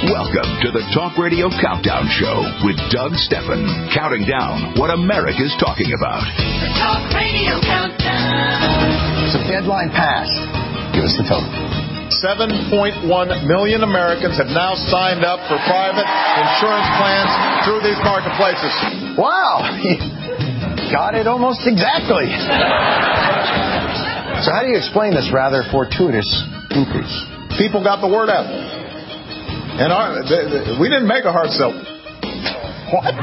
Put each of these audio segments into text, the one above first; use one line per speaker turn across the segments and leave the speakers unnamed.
Welcome to the Talk Radio Countdown Show with Doug Stephan, counting down what America's talking about.
The Talk Radio Countdown.
So deadline passed. Give us the total.
7.1 million Americans have now signed up for private insurance plans through these marketplaces.
Wow! Got it almost exactly. So how do you explain this rather fortuitous increase?
People got the word out. And we didn't make a hard sell.
What?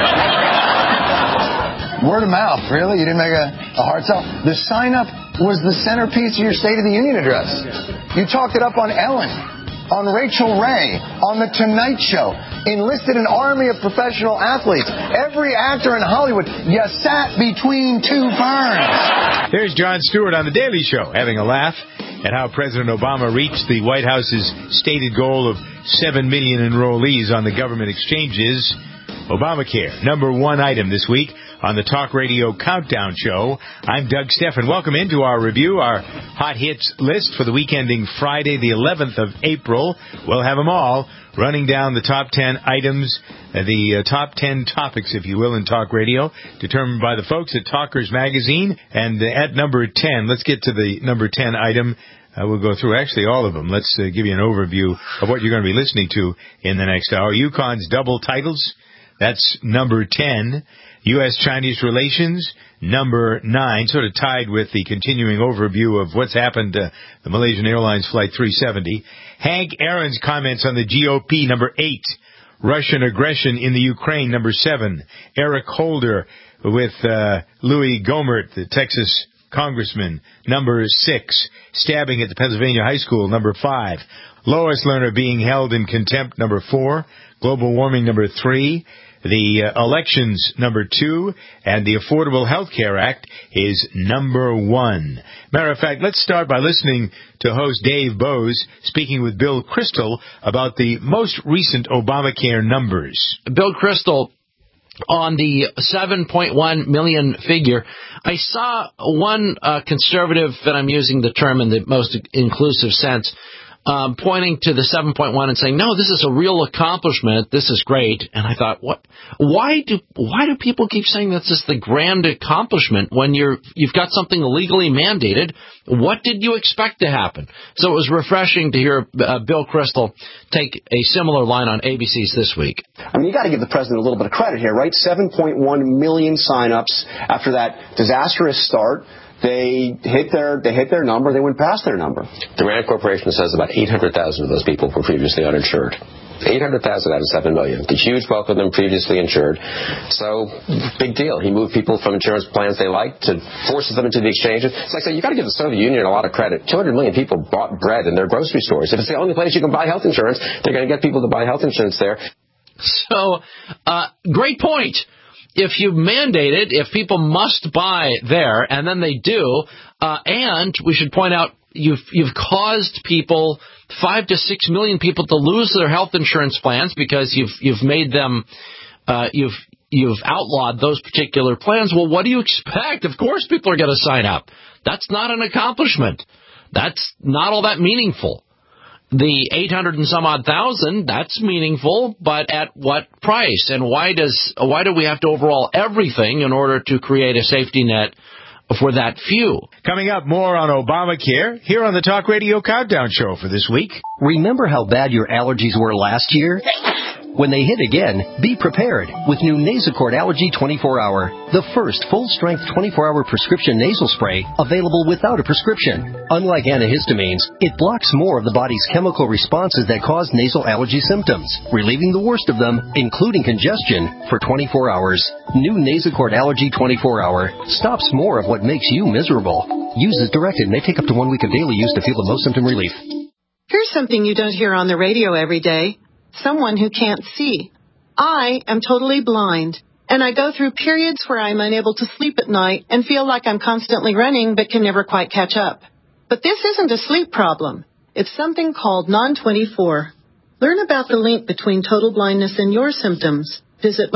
Word of mouth, really? You didn't make a hard sell? The sign-up was the centerpiece of your State of the Union address. You talked it up on Ellen, on Rachel Ray, on The Tonight Show, enlisted an army of professional athletes. Every actor in Hollywood, you sat between two ferns.
There's Jon Stewart on The Daily Show having a laugh at how President Obama reached the White House's stated goal of 7 million enrollees on the government exchanges. Obamacare, number one item this week on the Talk Radio Countdown Show. I'm Doug Stephan. Welcome into our review, our hot hits list for the week ending Friday, the 11th of April. We'll have them all, running down the top 10 items, the top 10 topics, if you will, in Talk Radio, determined by the folks at Talkers Magazine. And at number 10, let's get to the number 10 item. We'll go through actually all of them. Let's give you an overview of what you're going to be listening to in the next hour. UConn's double titles, that's number 10. U.S.-Chinese relations, number 9, sort of tied with the continuing overview of what's happened to the Malaysian Airlines Flight 370. Hank Aaron's comments on the GOP, number 8. Russian aggression in the Ukraine, number 7. Eric Holder with Louis Gohmert, the Texas congressman, number 6. Stabbing at the Pennsylvania high school, number 5. Lois Lerner being held in contempt, number 4. Global warming, number 3. The elections, number 2, and the Affordable Health Care Act is number 1. Matter of fact, let's start by listening to host Dave Bose speaking with Bill Kristol about the most recent Obamacare numbers.
Bill Kristol, on the 7.1 million figure, I saw one conservative, and I'm using the term in the most inclusive sense, pointing to the 7.1 and saying, no, this is a real accomplishment. This is great. And I thought, what? Why do people keep saying this is the grand accomplishment when you've got something legally mandated? What did you expect to happen? So it was refreshing to hear Bill Kristol take a similar line on ABC's This Week.
I mean, you got to give the president a little bit of credit here, right? 7.1 million signups after that disastrous start. They hit their number. They went past their number.
The Rand Corporation says about 800,000 of those people were previously uninsured. 800,000 out of 7 million. The huge bulk of them previously insured. So, big deal. He moved people from insurance plans they liked to forces them into the exchanges. It's like saying, you got to give the Soviet Union a lot of credit. 200 million people bought bread in their grocery stores. If it's the only place you can buy health insurance, they're going to get people to buy health insurance there.
So, great point. If you mandate it, if people must buy there, and then they do, and we should point out, you've caused people, 5 to 6 million people, to lose their health insurance plans because you've made them, you've outlawed those particular plans. Well, what do you expect? Of course people are going to sign up. That's not an accomplishment. That's not all that meaningful. The 800 and some odd thousand, that's meaningful, but at what price? And why do we have to overhaul everything in order to create a safety net for that few?
Coming up, more on Obamacare here on the Talk Radio Countdown Show for this week.
Remember how bad your allergies were last year? When they hit again, be prepared with new Nasacort Allergy 24-Hour, the first full-strength 24-hour prescription nasal spray available without a prescription. Unlike antihistamines, it blocks more of the body's chemical responses that cause nasal allergy symptoms, relieving the worst of them, including congestion, for 24 hours. New Nasacort Allergy 24-Hour stops more of what makes you miserable. Use as directed. May take up to 1 week of daily use to feel the most symptom relief.
Here's something you don't hear on the radio every day. Someone who can't see. I am totally blind, and I go through periods where I'm unable to sleep at night and feel like I'm constantly running but can never quite catch up. But this isn't a sleep problem. It's something called Non-24. Learn about the link between total blindness and your symptoms. Visit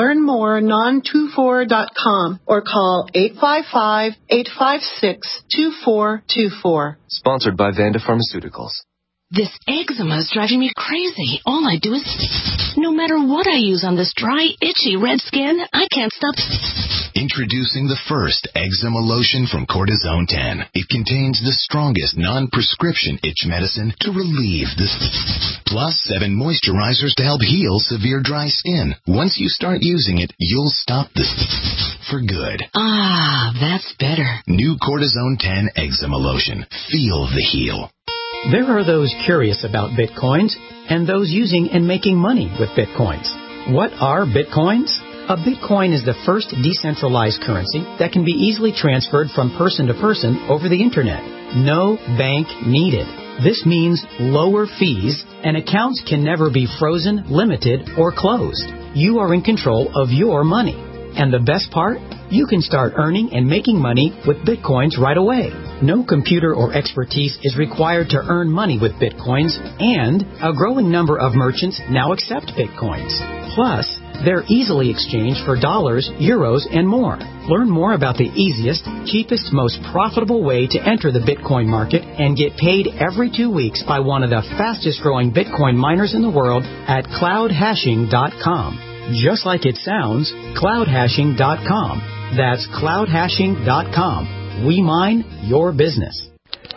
learnmorenon24.com or call 855-856-2424.
Sponsored by Vanda Pharmaceuticals. This eczema is driving me crazy. All I do is... No matter what I use on this dry, itchy, red skin, I can't stop...
Introducing the first eczema lotion from Cortisone 10. It contains the strongest non-prescription itch medicine to relieve the... Plus 7 moisturizers to help heal severe dry skin. Once you start using it, you'll stop the... for good.
Ah, that's better.
New Cortisone 10 eczema lotion. Feel the heal.
There are those curious about Bitcoins and those using and making money with Bitcoins. What are Bitcoins? A Bitcoin is the first decentralized currency that can be easily transferred from person to person over the Internet. No bank needed. This means lower fees, and accounts can never be frozen, limited, or closed. You are in control of your money. And the best part? You can start earning and making money with Bitcoins right away. No computer or expertise is required to earn money with Bitcoins, and a growing number of merchants now accept Bitcoins. Plus, they're easily exchanged for dollars, euros, and more. Learn more about the easiest, cheapest, most profitable way to enter the Bitcoin market and get paid every 2 weeks by one of the fastest growing Bitcoin miners in the world at cloudhashing.com. Just like it sounds, cloudhashing.com. That's cloudhashing.com. We mine your business.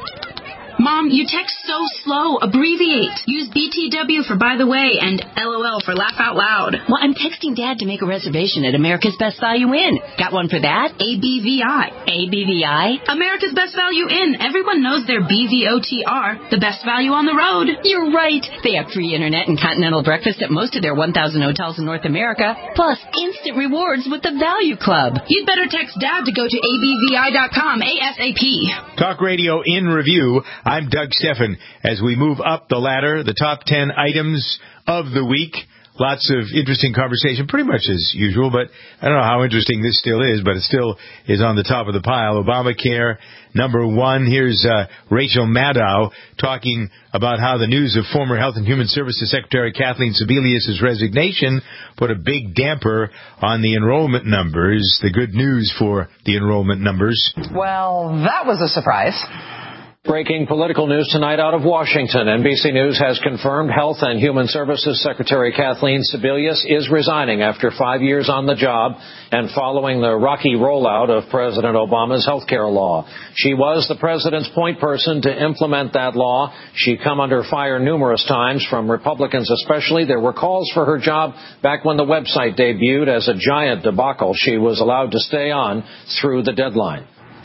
Mom, you text so slow. Abbreviate. Use BTW for by the way and LOL for laugh out loud.
Well, I'm texting Dad to make a reservation at America's Best Value Inn. Got one for that?
ABVI.
ABVI?
America's Best Value Inn. Everyone knows their BVOTR, the best value on the road.
You're right. They have free internet and continental breakfast at most of their 1,000 hotels in North America, plus instant rewards with the Value Club.
You'd better text Dad to go to ABVI.com ASAP.
Talk Radio in Review. I'm Doug Stephan. As we move up the ladder, the top 10 items of the week. Lots of interesting conversation, pretty much as usual, but I don't know how interesting this still is, but it still is on the top of the pile. Obamacare, number one. Here's Rachel Maddow talking about how the news of former Health and Human Services Secretary Kathleen Sebelius' resignation put a big damper on the enrollment numbers. The good news for the enrollment numbers.
Well, that was a surprise.
Breaking political news tonight out of Washington. NBC News has confirmed Health and Human Services Secretary Kathleen Sebelius is resigning after 5 years on the job and following the rocky rollout of President Obama's health care law. She was the president's point person to implement that law. She'd come under fire numerous times from Republicans especially. There were calls for her job back when the website debuted as a giant debacle. She was allowed to stay on through the deadline.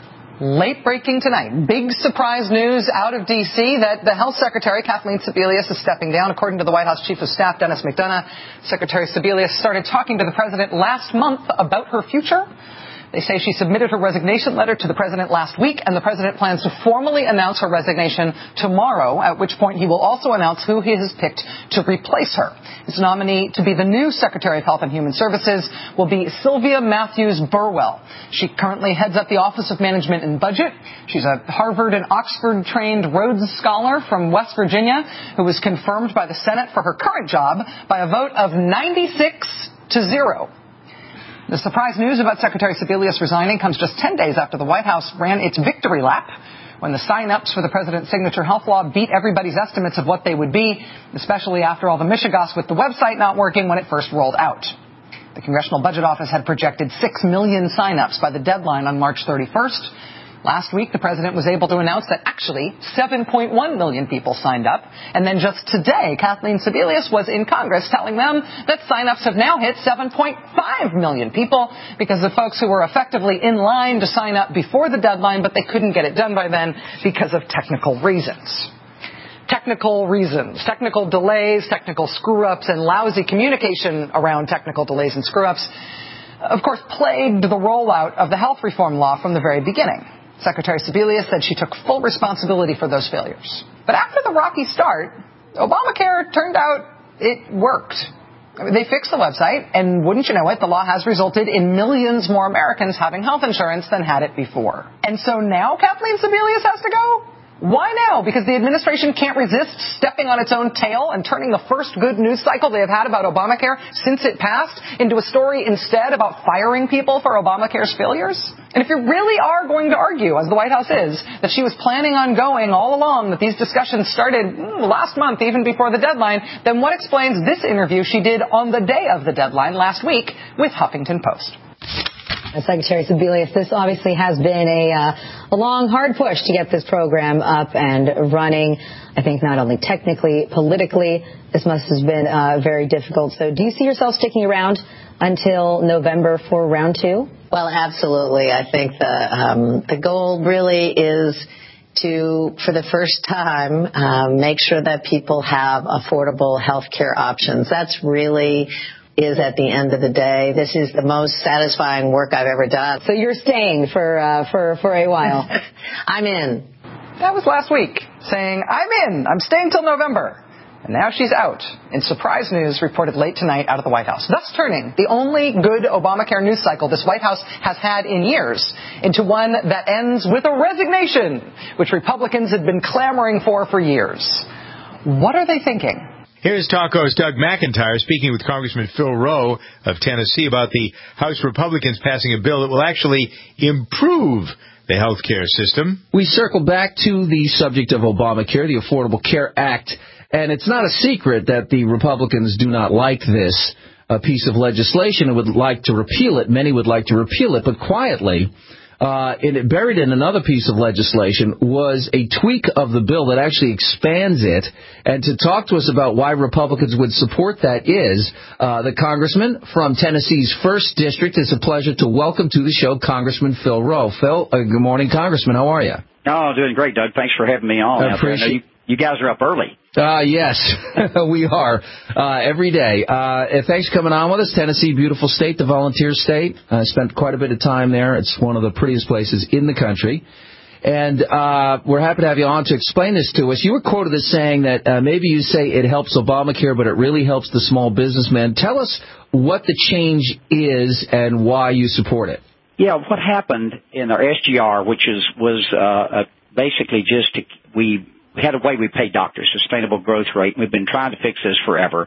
Late breaking tonight. Big surprise news out of D.C. that the Health Secretary, Kathleen Sebelius, is stepping down. According to the White House Chief of Staff, Dennis McDonough, Secretary Sebelius started talking to the president last month about her future. They say she submitted her resignation letter to the president last week, and the president plans to formally announce her resignation tomorrow, at which point he will also announce who he has picked to replace her. His nominee to be the new Secretary of Health and Human Services will be Sylvia Matthews Burwell. She currently heads up the Office of Management and Budget. She's a Harvard and Oxford-trained Rhodes Scholar from West Virginia who was confirmed by the Senate for her current job by a vote of 96-0. The surprise news about Secretary Sebelius resigning comes just 10 days after the White House ran its victory lap when the sign-ups for the president's signature health law beat everybody's estimates of what they would be, especially after all the mishigas with the website not working when it first rolled out. The Congressional Budget Office had projected 6 million sign-ups by the deadline on March 31st. Last week, the president was able to announce that actually 7.1 million people signed up. And then just today, Kathleen Sebelius was in Congress telling them that sign-ups have now hit 7.5 million people because of folks who were effectively in line to sign up before the deadline, but they couldn't get it done by then because of technical reasons. Technical reasons, technical delays, technical screw-ups, and lousy communication around technical delays and screw-ups, of course, plagued the rollout of the health reform law from the very beginning. Secretary Sebelius said she took full responsibility for those failures. But after the rocky start, Obamacare turned out it worked. They fixed the website, and wouldn't you know it, the law has resulted in millions more Americans having health insurance than had it before. And so now Kathleen Sebelius has to go? Why now? Because the administration can't resist stepping on its own tail and turning the first good news cycle they have had about Obamacare since it passed into a story instead about firing people for Obamacare's failures? And if you really are going to argue, as the White House is, that she was planning on going all along, that these discussions started last month, even before the deadline, then what explains this interview she did on the day of the deadline last week with Huffington Post?
Secretary Sebelius, this obviously has been a long, hard push to get this program up and running. I think not only technically, politically, this must have been very difficult. So do you see yourself sticking around until November for round two?
Well, absolutely. I think the goal really is to, for the first time, make sure that people have affordable health care options. That's really is at the end of the day. This is the most satisfying work I've ever done.
So you're staying for a while.
I'm in.
That was last week, saying, I'm in. I'm staying till November. And now she's out. In surprise news reported late tonight out of the White House. Thus turning the only good Obamacare news cycle this White House has had in years into one that ends with a resignation, which Republicans had been clamoring for years. What are they thinking?
Here's Talko's Doug McIntyre speaking with Congressman Phil Rowe of Tennessee about the House Republicans passing a bill that will actually improve the health care system.
We circle back to the subject of Obamacare, the Affordable Care Act, and it's not a secret that the Republicans do not like this piece of legislation and would like to repeal it. Many would like to repeal it, but quietly, buried in another piece of legislation was a tweak of the bill that actually expands it. And to talk to us about why Republicans would support that is the congressman from Tennessee's 1st District. It's a pleasure to welcome to the show Congressman Phil Rowe. Phil, good morning, Congressman. How are you?
Oh, doing great, Doug. Thanks for having me on.
I appreciate
you guys are up early.
Yes, we are, every day. Thanks for coming on with us. Tennessee, beautiful state, the volunteer state. I spent quite a bit of time there. It's one of the prettiest places in the country. And we're happy to have you on to explain this to us. You were quoted as saying that maybe you say it helps Obamacare, but it really helps the small businessman. Tell us what the change is and why you support it.
Yeah, what happened in our SGR, which was basically we had a way we pay doctors, sustainable growth rate. We've been trying to fix this forever.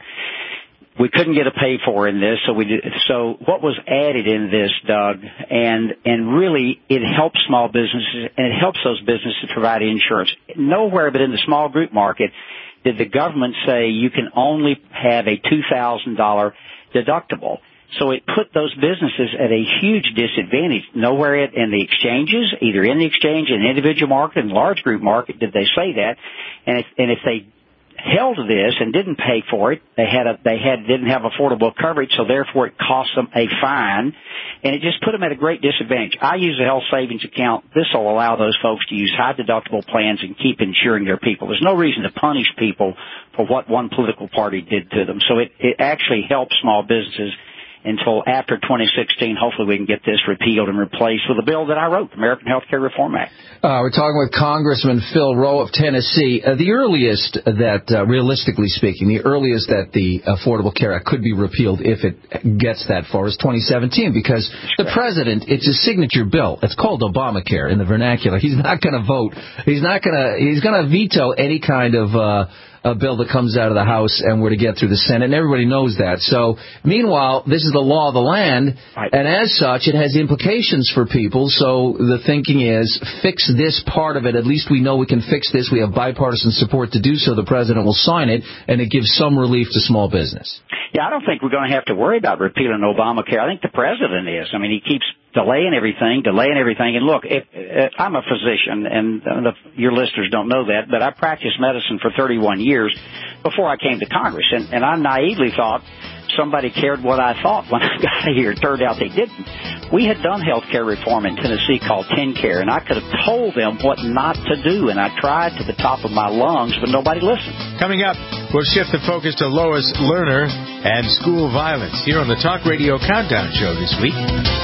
We couldn't get a pay for in this, so what was added in this, Doug, and really it helps small businesses and it helps those businesses provide insurance. Nowhere but in the small group market did the government say you can only have a $2,000 deductible. So it put those businesses at a huge disadvantage. Nowhere in the exchanges, either in the exchange, in the individual market, in the large group market, did they say that. And if they held this and didn't pay for it, didn't have affordable coverage, so therefore it cost them a fine, and it just put them at a great disadvantage. I use a health savings account. This will allow those folks to use high deductible plans and keep insuring their people. There's no reason to punish people for what one political party did to them. So it actually helps small businesses until after 2016. Hopefully we can get this repealed and replaced with a bill that I wrote, the American Health Care Reform Act.
We're talking with Congressman Phil Rowe of Tennessee. The earliest that, realistically speaking, the Affordable Care Act could be repealed if it gets that far is 2017, because the president, it's a signature bill. It's called Obamacare in the vernacular. He's not going to vote. He's going to veto any kind of a bill that comes out of the House and we're to get through the Senate, and everybody knows that. So, meanwhile, this is the law of the land, and as such, it has implications for people. So the thinking is, fix this part of it. At least we know we can fix this. We have bipartisan support to do so. The president will sign it, and it gives some relief to small business.
Yeah, I don't think we're going to have to worry about repealing Obamacare. I think the president is. I mean, he keeps delaying everything. And look, I'm a physician, and your listeners don't know that, but I practiced medicine for 31 years before I came to Congress, and I naively thought somebody cared what I thought when I got here. It turned out they didn't. We had done health care reform in Tennessee called TennCare, and I could have told them what not to do, and I tried to the top of my lungs, but nobody listened.
Coming up, we'll shift the focus to Lois Lerner and school violence here on the Talk Radio Countdown Show this week.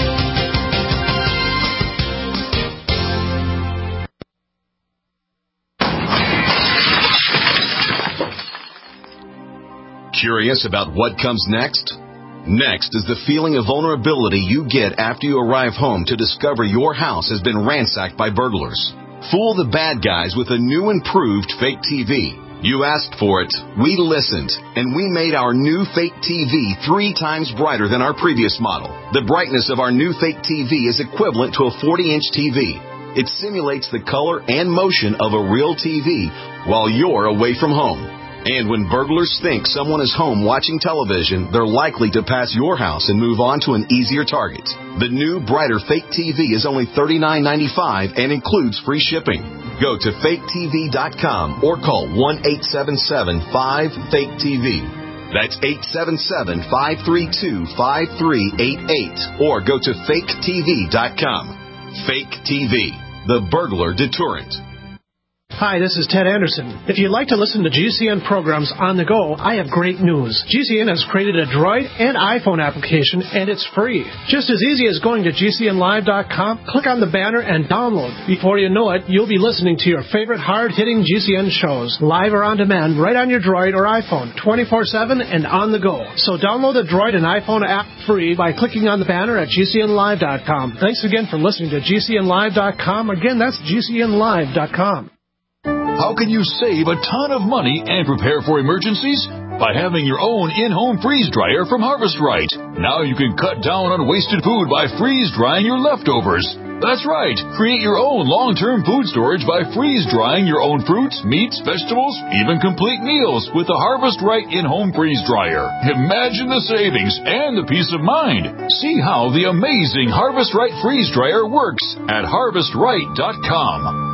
Curious about what comes next? Next is the feeling of vulnerability you get after you arrive home to discover your house has been ransacked by burglars. Fool the bad guys with a new improved fake TV. You asked for it, we listened, and we made our new fake TV 3 times brighter than our previous model. The brightness of our new fake TV is equivalent to a 40-inch TV. It simulates the color and motion of a real TV while you're away from home. And when burglars think someone is home watching television, they're likely to pass your house and move on to an easier target. The new, brighter fake TV is only $39.95 and includes free shipping. Go to faketv.com or call 1-877-5-FAKE-TV. That's 877-532-5388 or go to faketv.com. Fake TV, the burglar deterrent.
Hi, this is Ted Anderson. If you'd like to listen to GCN programs on the go, I have great news. GCN has created a Droid and iPhone application, and it's free. Just as easy as going to GCNlive.com, click on the banner, and download. Before you know it, you'll be listening to your favorite hard-hitting GCN shows, live or on demand, right on your Droid or iPhone, 24/7 and on the go. So download the Droid and iPhone app free by clicking on the banner at GCNlive.com. Thanks again for listening to GCNlive.com. Again, that's GCNlive.com.
How can you save a ton of money and prepare for emergencies? By having your own in-home freeze dryer from Harvest Right. Now you can cut down on wasted food by freeze drying your leftovers. That's right. Create your own long-term food storage by freeze drying your own fruits, meats, vegetables, even complete meals with the Harvest Right in-home freeze dryer. Imagine the savings and the peace of mind. See how the amazing Harvest Right freeze dryer works at harvestright.com.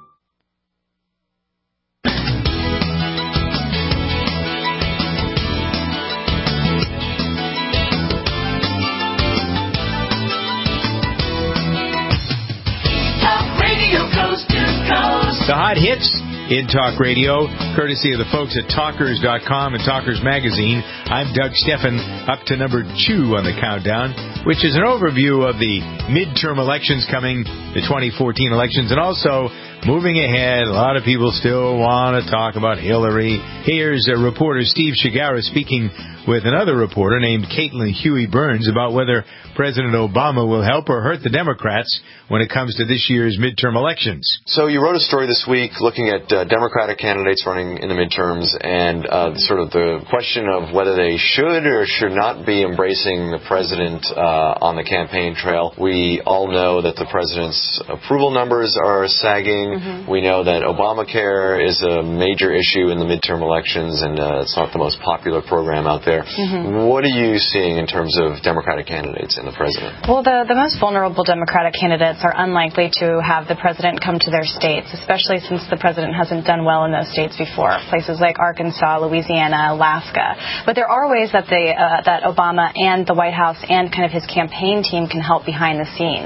The hot hits in Talk Radio, courtesy of the folks at Talkers.com and Talkers Magazine. I'm Doug Steffen, up to number 2 on the countdown, which is an overview of the midterm elections coming, the 2014 elections, and also moving ahead. A lot of people still want to talk about Hillary. Here's reporter Steve Shigara speaking with another reporter named Caitlin Huey Burns about whether President Obama will help or hurt the Democrats when it comes to this year's midterm elections.
So you wrote a story this week looking at Democratic candidates running in the midterms and sort of the question of whether they should or should not be embracing the president on the campaign trail. We all know that the president's approval numbers are sagging. Mm-hmm. We know that Obamacare is a major issue in the midterm elections, and it's not the most popular program out there. Mm-hmm. What are you seeing in terms of Democratic candidates and the president?
Well, the most vulnerable Democratic candidates are unlikely to have the president come to their states, especially since the president hasn't done well in those states before, places like Arkansas, Louisiana, Alaska. But there are ways that that Obama and the White House and kind of his campaign team can help behind the scenes.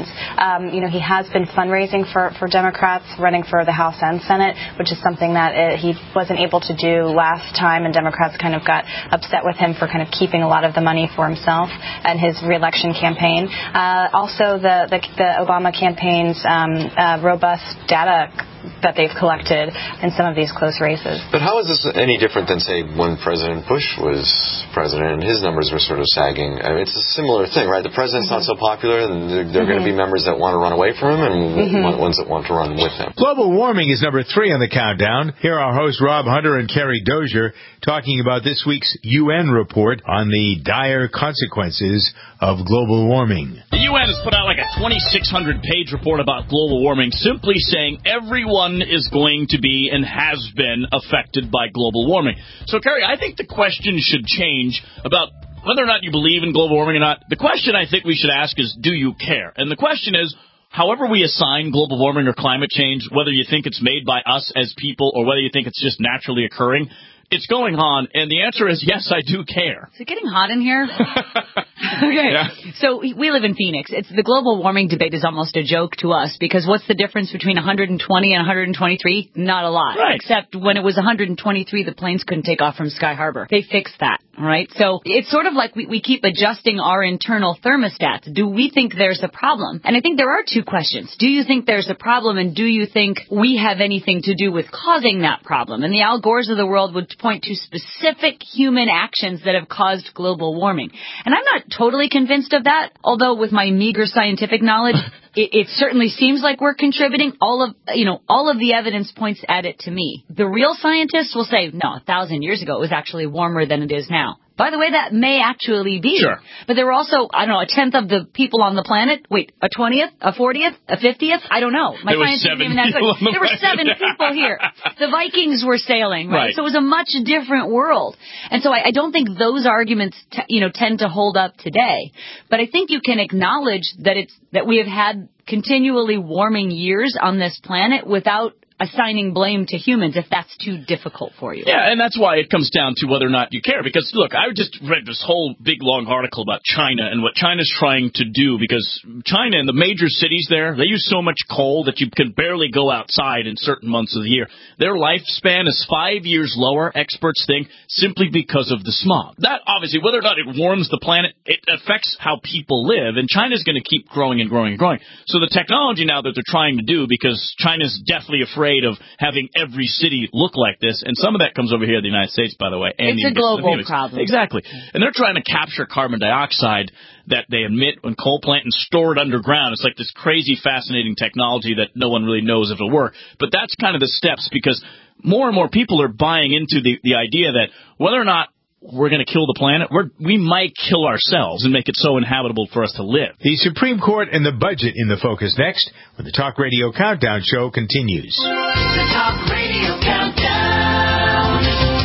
He has been fundraising for Democrats, running for the House and Senate, which is something that he wasn't able to do last time, and Democrats kind of got upset with him for kind of keeping a lot of the money for himself and his re-election campaign. Also, the Obama campaign's robust data that they've collected in some of these close races.
But how is this any different than, say, when President Bush was president and his numbers were sort of sagging? I mean, it's a similar thing, right? The president's not so popular, and there are going to be members that want to run away from him and ones that want to run with him.
Global warming is number 3 on the countdown. Here are our hosts Rob Hunter and Kerry Dozier talking about this week's UN report on the dire consequences of global warming.
The UN has put out like a 2,600-page report about global warming, simply saying everyone is going to be and has been affected by global warming. So, Kerry, I think the question should change about whether or not you believe in global warming or not. The question I think we should ask is, do you care? And the question is, however we assign global warming or climate change, whether you think it's made by us as people or whether you think it's just naturally occurring, it's going on, and the answer is yes, I do care.
Is it getting hot in here? Okay.
Yeah.
So we live in Phoenix. The global warming debate is almost a joke to us because what's the difference between 120 and 123? Not a lot.
Right.
Except when it was 123, the planes couldn't take off from Sky Harbor. They fixed that, right? So it's sort of like we keep adjusting our internal thermostats. Do we think there's a problem? And I think there are 2 questions. Do you think there's a problem, and do you think we have anything to do with causing that problem? And the Al Gores of the world would point to specific human actions that have caused global warming. And I'm not totally convinced of that, although with my meager scientific knowledge, it certainly seems like we're contributing. All of the evidence points at it to me. The real scientists will say, no, 1,000 years ago it was actually warmer than it is now. By the way, that may actually be.
Sure.
But there were also, I don't know, a tenth of the people on the planet. Wait, a 20th, a 40th, a 50th? I don't know. My science isn't even that good. There were 7 people here. The Vikings were sailing, right? So it was a much different world. And so I don't think those arguments, tend to hold up today. But I think you can acknowledge that we have had continually warming years on this planet without assigning blame to humans if that's too difficult for you.
Yeah, and that's why it comes down to whether or not you care. Because, look, I just read this whole big, long article about China and what China's trying to do. Because China and the major cities there, they use so much coal that you can barely go outside in certain months of the year. Their lifespan is 5 years lower, experts think, simply because of the smog. That, obviously, whether or not it warms the planet, it affects how people live. And China's going to keep growing and growing and growing. So the technology now that they're trying to do, because China's definitely afraid of having every city look like this, and some of that comes over here in the United States, by the way. And
it's a global problem.
Exactly. And they're trying to capture carbon dioxide that they emit when coal plant and store it underground. It's like this crazy, fascinating technology that no one really knows if it'll work. But that's kind of the steps, because more and more people are buying into the idea that whether or not we're going to kill the planet, we might kill ourselves and make it so inhabitable for us to live.
The Supreme Court and the budget in the focus next, when the Talk Radio Countdown show continues.
The Talk Radio Countdown.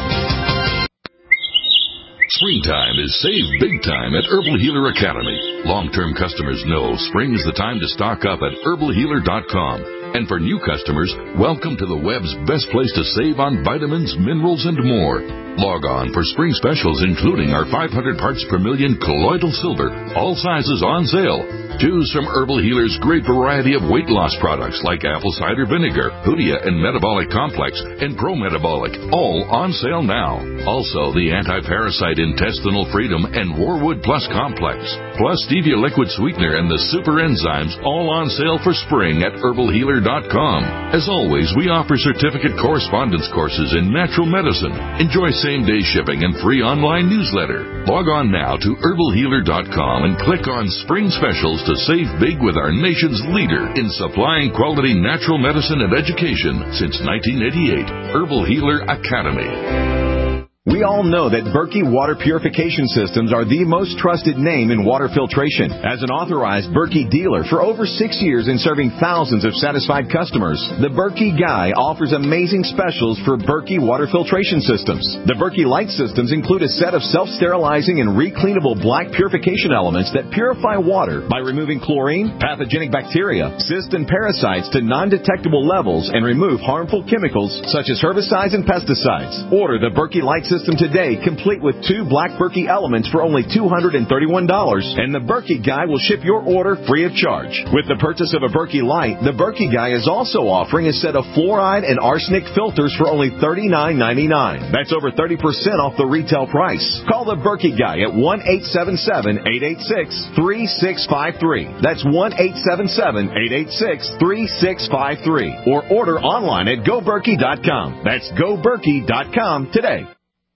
Springtime is save big time at Herbal Healer Academy. Long-term customers know spring is the time to stock up at herbalhealer.com. And for new customers, welcome to the web's best place to save on vitamins, minerals, and more. Log on for spring specials, including our 500 parts per million colloidal silver, all sizes on sale. Choose from Herbal Healer's great variety of weight loss products like apple cider vinegar, Hoodia and Metabolic Complex, and Pro Metabolic, all on sale now. Also, the anti-parasite intestinal freedom and Warwood Plus Complex, plus Stevia liquid sweetener and the super enzymes, all on sale for spring at herbalhealer.com. As always, we offer certificate correspondence courses in natural medicine. Enjoy same-day shipping and free online newsletter. Log on now to herbalhealer.com and click on Spring Specials to save big with our nation's leader in supplying quality natural medicine and education since 1988, Herbal Healer Academy.
We all know that Berkey Water Purification Systems are the most trusted name in water filtration. As an authorized Berkey dealer for over 6 years and serving thousands of satisfied customers, the Berkey Guy offers amazing specials for Berkey Water Filtration Systems. The Berkey Light Systems include a set of self-sterilizing and recleanable black purification elements that purify water by removing chlorine, pathogenic bacteria, cysts, and parasites to non-detectable levels and remove harmful chemicals such as herbicides and pesticides. Order the Berkey Light System today, complete with 2 black Berkey elements for only $231, and the Berkey Guy will ship your order free of charge. With the purchase of a Berkey Light, the Berkey Guy is also offering a set of fluoride and arsenic filters for only $39.99. That's over 30% off the retail price. Call the Berkey Guy at 1-877-886-3653. That's 1-877-886-3653. Or order online at GoBerkey.com. That's GoBerkey.com today.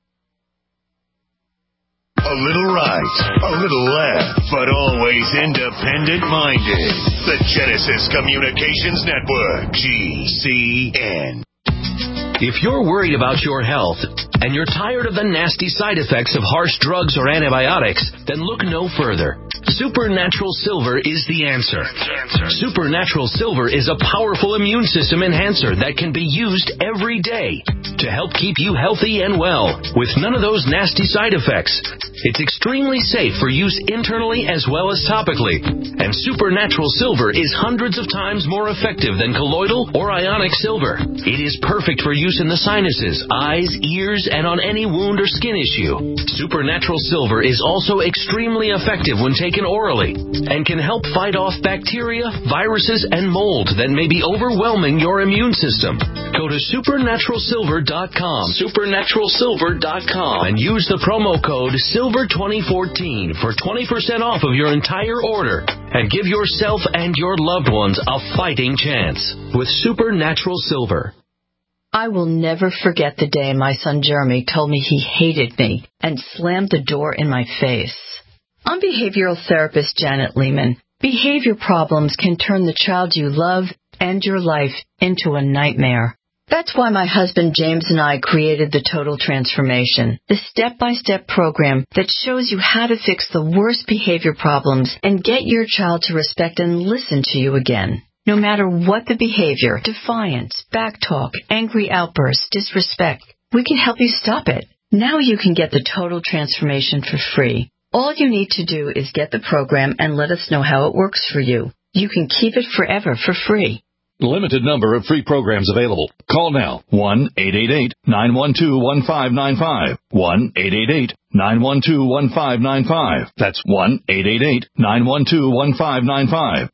A little right, a little left, but always independent-minded. The Genesis Communications Network, GCN.
If you're worried about your health and you're tired of the nasty side effects of harsh drugs or antibiotics, then look no further. Supernatural Silver is the answer. Supernatural Silver is a powerful immune system enhancer that can be used every day to help keep you healthy and well with none of those nasty side effects. It's extremely safe for use internally as well as topically. And Supernatural Silver is hundreds of times more effective than colloidal or ionic silver. It is perfect for use in the sinuses, eyes, ears, and on any wound or skin issue. Supernatural Silver is also extremely effective when taken orally and can help fight off bacteria, viruses, and mold that may be overwhelming your immune system. Go to supernaturalsilver.com, supernaturalsilver.com, and use the promo code SILVER2014 for 20% off of your entire order and give yourself and your loved ones a fighting chance with Supernatural Silver.
I will never forget the day my son Jeremy told me he hated me and slammed the door in my face. I'm behavioral therapist Janet Lehman. Behavior problems can turn the child you love and your life into a nightmare. That's why my husband James and I created the Total Transformation, the step-by-step program that shows you how to fix the worst behavior problems and get your child to respect and listen to you again. No matter what the behavior, defiance, backtalk, angry outbursts, disrespect, we can help you stop it. Now you can get the Total Transformation for free. All you need to do is get the program and let us know how it works for you. You can keep it forever for free.
Limited number of free programs available. Call now. 1-888-912-1595. 1-888-912-1595. That's 1-888-912-1595.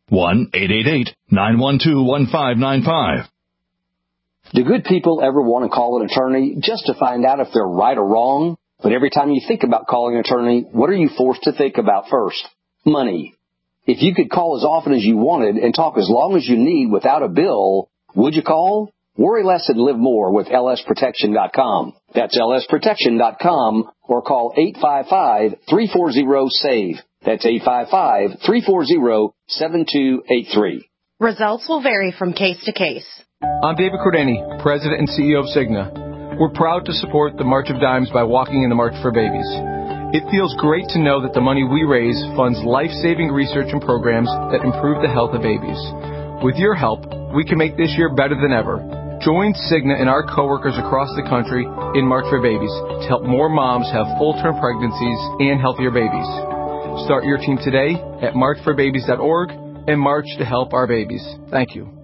1-888-912-1595.
Do good people ever want to call an attorney just to find out if they're right or wrong? But every time you think about calling an attorney, what are you forced to think about first? Money. If you could call as often as you wanted and talk as long as you need without a bill, would you call? Worry less and live more with lsprotection.com. That's lsprotection.com or call 855-340-SAVE. That's 855-340-7283.
Results will vary from case to case.
I'm David Cordani, President and CEO of Cigna. We're proud to support the March of Dimes by walking in the March for Babies. It feels great to know that the money we raise funds life-saving research and programs that improve the health of babies. With your help, we can make this year better than ever. Join Cigna and our coworkers across the country in March for Babies to help more moms have full-term pregnancies and healthier babies. Start your team today at marchforbabies.org and march to help our babies. Thank you.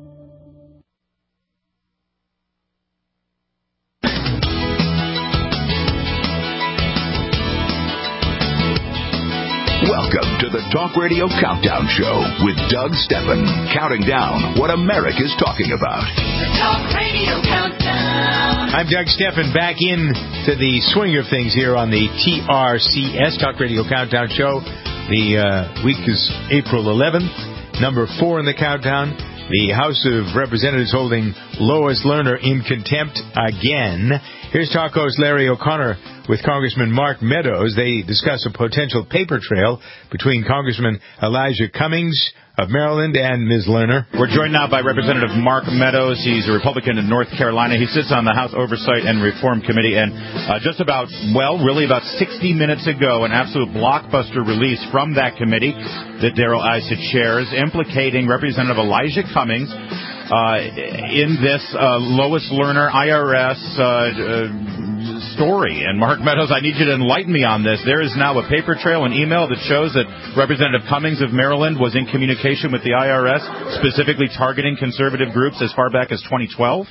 Welcome to the Talk Radio Countdown Show with Doug Steffen, counting down what America's talking about.
The Talk Radio Countdown.
I'm Doug Steffen, back in to the swing of things here on the TRCS, Talk Radio Countdown Show. The week is April 11th, number 4 in the countdown. The House of Representatives holding Lois Lerner in contempt again. Here's Talk host Larry O'Connor with Congressman Mark Meadows. They discuss a potential paper trail between Congressman Elijah Cummings of Maryland and Ms. Lerner.
We're joined now by Representative Mark Meadows. He's a Republican in North Carolina. He sits on the House Oversight and Reform Committee. And really about 60 minutes ago, an absolute blockbuster release from that committee that Darrell Issa chairs, implicating Representative Elijah Cummings in this Lois Lerner IRS story. And Mark Meadows, I need you to enlighten me on this. There is now a paper trail, an email that shows that Representative Cummings of Maryland was in communication with the IRS, specifically targeting conservative groups as far back as 2012.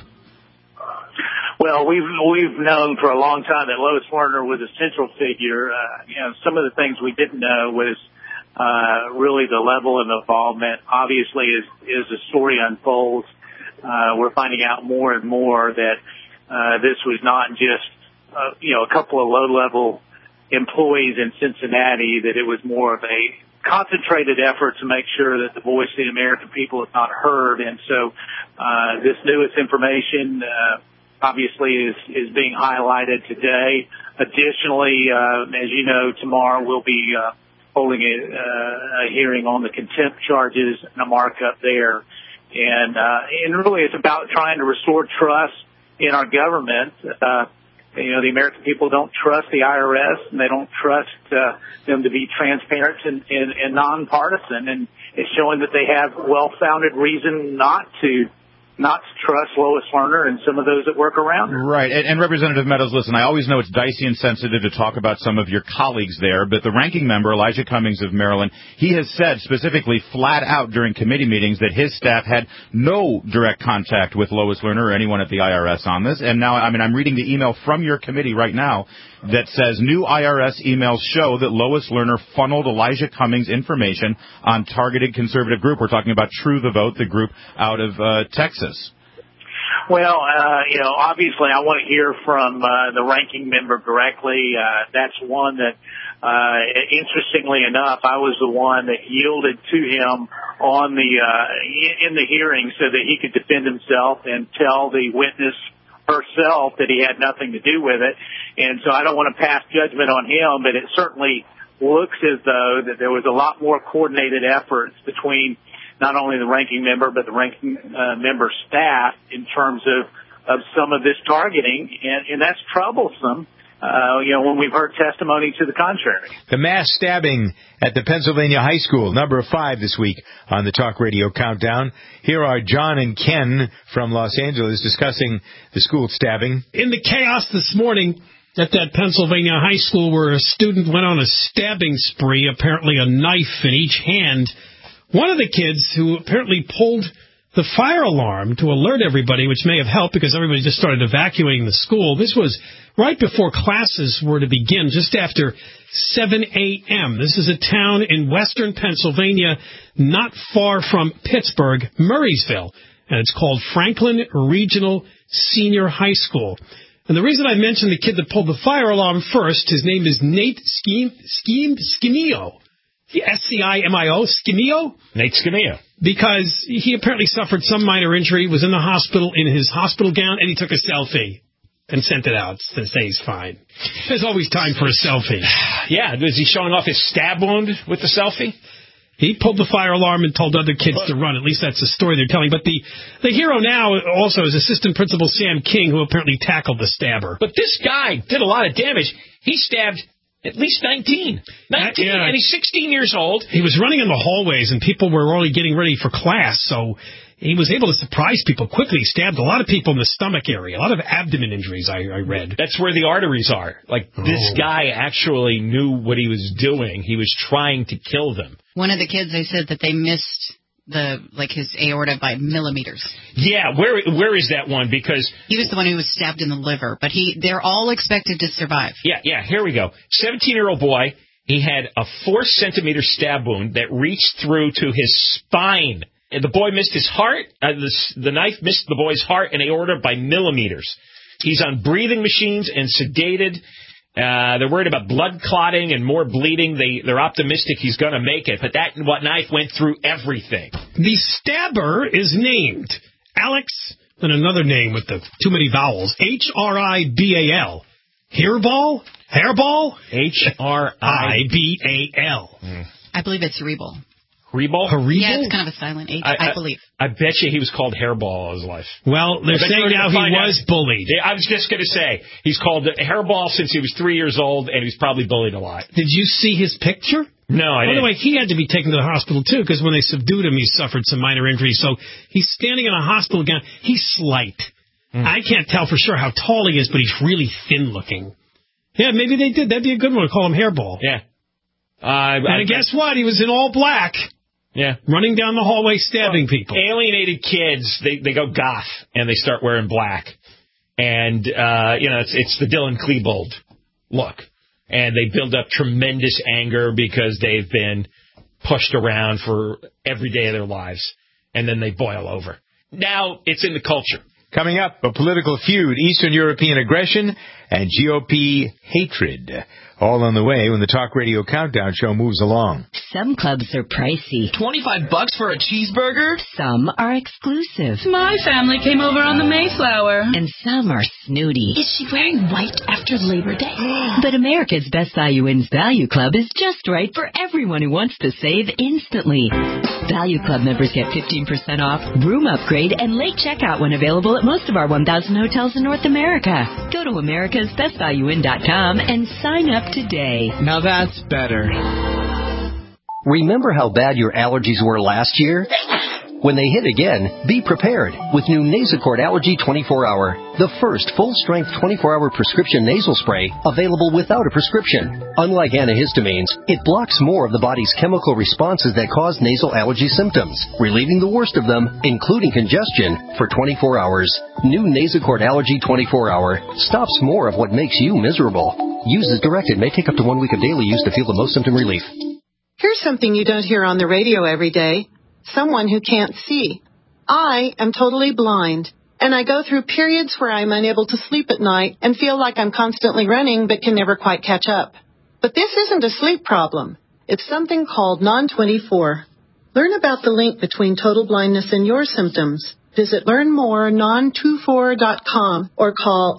Well, we've known for a long time that Lois Lerner was a central figure. Some of the things we didn't know was really the level of involvement. Obviously, as the story unfolds, we're finding out more and more that this was not just a couple of low-level employees in Cincinnati, that it was more of a concentrated effort to make sure that the voice of the American people is not heard. And so this newest information obviously is being highlighted today. Additionally, as you know, tomorrow we'll be holding a hearing on the contempt charges and a markup there. And really it's about trying to restore trust in our government. The American people don't trust the IRS, and they don't trust them to be transparent and nonpartisan. And it's showing that they have well-founded reason not to trust Lois Lerner and some of those that work around her.
Right. And Representative Meadows, listen, I always know it's dicey and sensitive to talk about some of your colleagues there, but the ranking member, Elijah Cummings of Maryland, he has said specifically flat out during committee meetings that his staff had no direct contact with Lois Lerner or anyone at the IRS on this. And now, I'm reading the email from your committee right now that says new IRS emails show that Lois Lerner funneled Elijah Cummings information on targeted conservative group. We're talking about True the Vote, the group out of Texas.
Well, obviously I want to hear from the ranking member directly. That's one that, interestingly enough, I was the one that yielded to him in the hearing so that he could defend himself and tell the witness herself that he had nothing to do with it. And so I don't want to pass judgment on him, but it certainly looks as though that there was a lot more coordinated efforts between not only the ranking member, but the ranking member staff in terms of some of this targeting. And that's troublesome. When we've heard testimony to the contrary.
The mass stabbing at the Pennsylvania High School, number 5 this week on the Talk Radio Countdown. Here are John and Ken from Los Angeles discussing the school stabbing.
In the chaos this morning at that Pennsylvania high school where a student went on a stabbing spree, apparently a knife in each hand, one of the kids who apparently pulled the fire alarm to alert everybody, which may have helped because everybody just started evacuating the school. This was right before classes were to begin, just after 7 a.m. This is a town in western Pennsylvania, not far from Pittsburgh, Murraysville, and it's called Franklin Regional Senior High School. And the reason I mentioned the kid that pulled the fire alarm first, his name is Nate Scimio. S-C-I-M-I-O, Scimio?
Nate Scimio.
Because he apparently suffered some minor injury, was in the hospital in his hospital gown, and he took a selfie and sent it out to say he's fine. There's always time for a selfie.
Yeah, is he showing off his stab wound with the selfie?
He pulled the fire alarm and told other kids to run. At least that's the story they're telling. But the hero now also is Assistant Principal Sam King, who apparently tackled the stabber.
But this guy did a lot of damage. He stabbed at least 19. And he's 16 years old.
He was running in the hallways, and people were already getting ready for class, so he was able to surprise people quickly. He stabbed a lot of people in the stomach area, a lot of abdomen injuries, I read.
That's where the arteries are. This guy actually knew what he was doing. He was trying to kill them.
One of the kids, they said that they missed his aorta by millimeters.
Yeah, where is that one? Because
he was the one who was stabbed in the liver, but they're all expected to survive.
Yeah, here we go. 17-year-old boy, he had a 4-centimeter stab wound that reached through to his spine. And the boy missed his heart. The knife missed the boy's heart and aorta by millimeters. He's on breathing machines and sedated. They're worried about blood clotting and more bleeding. They're optimistic he's going to make it, but that knife went through everything.
The stabber is named Alex, and another name with too many vowels, H-R-I-B-A-L. Hairball? Hairball? H-R-I-B-A-L.
I believe it's Hairball.
Hairball?
Yeah, it's kind of a silent H, I believe.
I bet you he was called Hairball all his life.
Well, they're saying now he was bullied.
Yeah, I was just going to say, he's called Hairball since he was 3 years old, and he's probably bullied a lot.
Did you see his picture?
No, I didn't.
By the way, he had to be taken to the hospital, too, because when they subdued him, he suffered some minor injuries. So he's standing in a hospital gown. He's slight. I can't tell for sure how tall he is, but he's really thin-looking. Yeah, maybe they did. That'd be a good one to call him Hairball.
Yeah.
And guess what? He was in all black.
Yeah.
Running down the hallway stabbing people.
Alienated kids, they go goth, and they start wearing black. And, it's the Dylan Klebold look. And they build up tremendous anger because they've been pushed around for every day of their lives. And then they boil over. Now it's in the culture. Coming up, a political feud, Eastern European aggression, and GOP hatred. All on the way when the Talk Radio Countdown show moves along.
Some clubs are pricey.
$25 for a cheeseburger?
Some are exclusive.
My family came over on the Mayflower.
And some are snooty.
Is she wearing white after Labor Day?
But America's Best Value Inns Value Club is just right for everyone who wants to save instantly. Value Club members get 15% off, room upgrade, and late checkout when available at most of our 1,000 hotels in North America. Go to americasbestvalueinn.com and sign up today.
Now that's better.
Remember how bad your allergies were last year? When they hit again, be prepared with new Nasacort Allergy 24-Hour, the first full-strength 24-hour prescription nasal spray available without a prescription. Unlike antihistamines, it blocks more of the body's chemical responses that cause nasal allergy symptoms, relieving the worst of them, including congestion, for 24 hours. New Nasacort Allergy 24-Hour stops more of what makes you miserable. Use as directed. May take up to 1 week of daily use to feel the most symptom relief.
Here's something you don't hear on the radio every day. Someone who can't see. I am totally blind, and I go through periods where I'm unable to sleep at night and feel like I'm constantly running but can never quite catch up. But this isn't a sleep problem. It's something called non-24. Learn about the link between total blindness and your symptoms. Visit learnmore.non24.com or call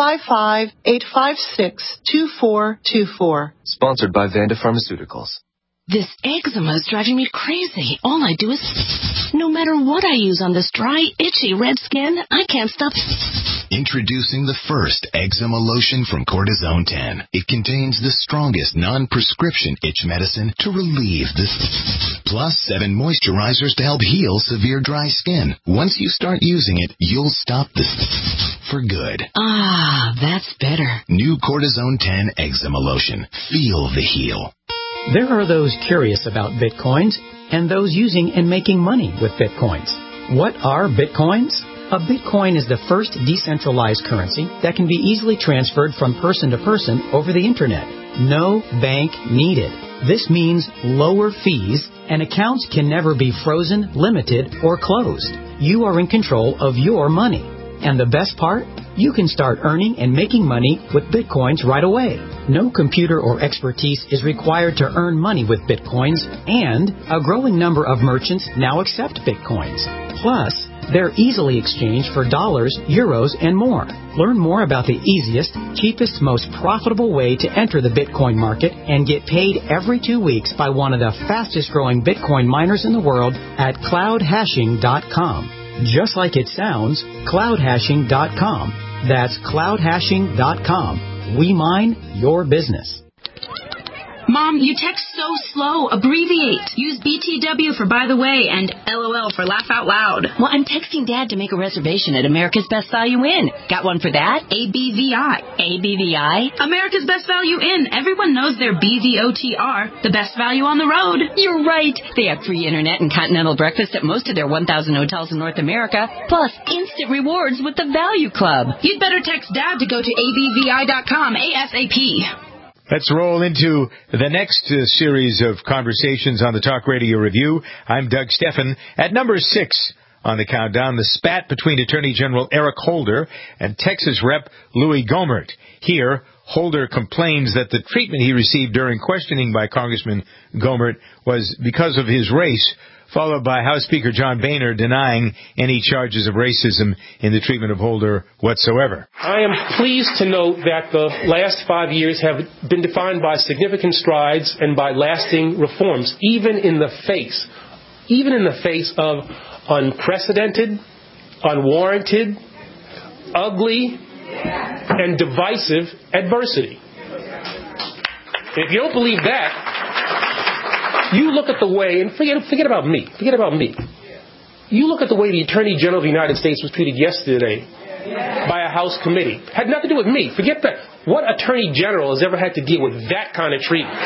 855-856-2424.
Sponsored by Vanda Pharmaceuticals.
This eczema is driving me crazy. All I do is, no matter what I use on this dry, itchy, red skin, I can't stop.
Introducing the first eczema lotion from Cortisone 10. It contains the strongest non-prescription itch medicine to relieve the plus 7 moisturizers to help heal severe dry skin. Once you start using it, you'll stop the for good.
Ah, that's better.
New Cortisone 10 eczema lotion. Feel the heal.
There are those curious about Bitcoins and those using and making money with Bitcoins. What are Bitcoins? A Bitcoin is the first decentralized currency that can be easily transferred from person to person over the Internet. No bank needed. This means lower fees, and accounts can never be frozen, limited, or closed. You are in control of your money. And the best part? You can start earning and making money with Bitcoins right away. No computer or expertise is required to earn money with Bitcoins, and a growing number of merchants now accept Bitcoins. Plus, they're easily exchanged for dollars, euros, and more. Learn more about the easiest, cheapest, most profitable way to enter the Bitcoin market and get paid every 2 weeks by one of the fastest growing Bitcoin miners in the world at cloudhashing.com. Just like it sounds, cloudhashing.com. That's cloudhashing.com. We mine your business.
Mom, you text so slow. Abbreviate. Use BTW for by the way and LOL for laugh out loud.
Well, I'm texting Dad to make a reservation at America's Best Value Inn. Got one for that?
ABVI.
ABVI?
America's Best Value Inn. Everyone knows their BVOTR, the best value on the road.
You're right. They have free internet and continental breakfast at most of their 1,000 hotels in North America, plus instant rewards with the Value Club.
You'd better text Dad to go to ABVI.com ASAP.
Let's roll into the next series of conversations on the Talk Radio Review. I'm Doug Steffen. At number 6 on the countdown, the spat between Attorney General Eric Holder and Texas Rep. Louis Gohmert. Here, Holder complains that the treatment he received during questioning by Congressman Gohmert was because of his race, followed by House Speaker John Boehner denying any charges of racism in the treatment of Holder whatsoever.
I am pleased to note that the last 5 years have been defined by significant strides and by lasting reforms, even in the face of unprecedented, unwarranted, ugly, and divisive adversity. If you don't believe that, you look at the way, and forget about me. You look at the way the Attorney General of the United States was treated yesterday by a House committee. Had nothing to do with me. Forget that. What Attorney General has ever had to deal with that kind of treatment?